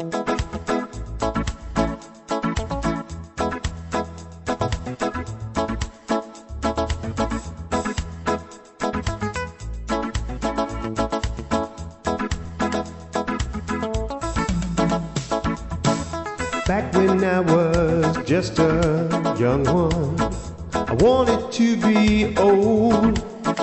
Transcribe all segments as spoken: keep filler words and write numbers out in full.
Back when I was just a young one, I wanted to be old.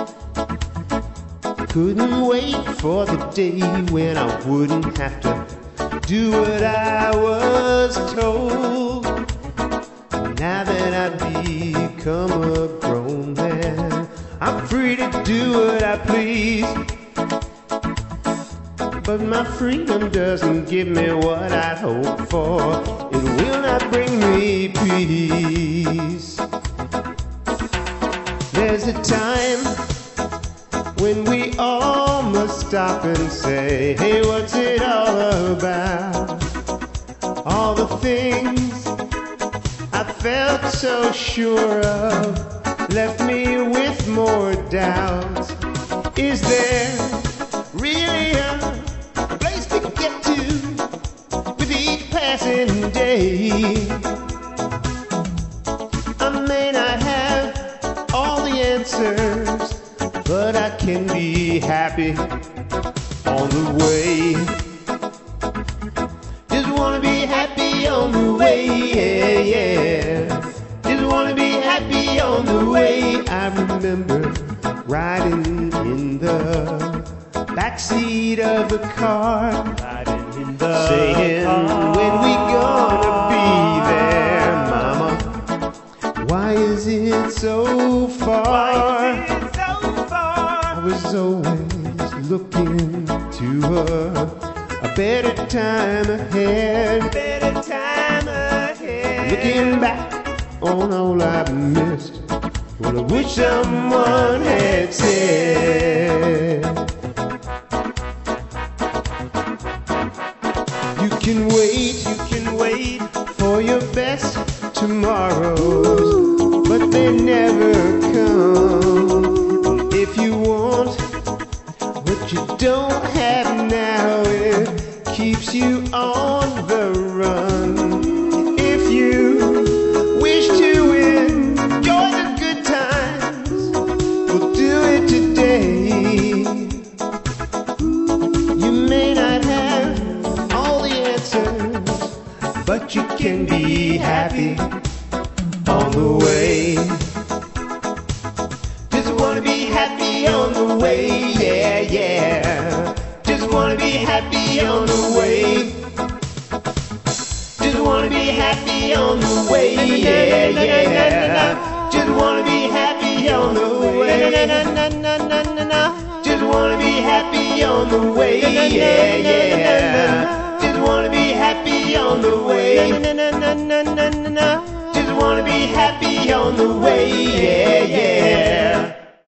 Couldn't wait for the day when I wouldn't have to do what I was told. Now that I've become a grown man, I'm free to do what I please. But my freedom doesn't give me what I hope for. It will not bring me peace. There's a time when we all must stop and say, hey, what's it all about? All the things I felt so sure of left me with more doubts. Is there really a passing day? I may not have all the answers, but I can be happy on the way. Just wanna be happy on the way, yeah, yeah. Just wanna be happy on the way. I remember riding in the backseat of the car, saying, when we gonna be there, Mama? Why is it so far? Why is it so far? I was always looking to a, a better time ahead. Better time ahead. Looking back on all I've missed, well, I wish someone had said. You can wait, you can wait for your best tomorrows, but they never come. If you want what you don't have now, it keeps you on the run. If you wish to enjoy the good times, we'll do it today. You may not have but you can be happy on the way. Just wanna be happy on the way, yeah, yeah. Just wanna be happy on the way. Just wanna be happy on the way, yeah, yeah. Just wanna be happy on the way. Just wanna be happy on the way, yeah, yeah. Just wanna be happy on the way. Just wanna be happy on the way, yeah, yeah.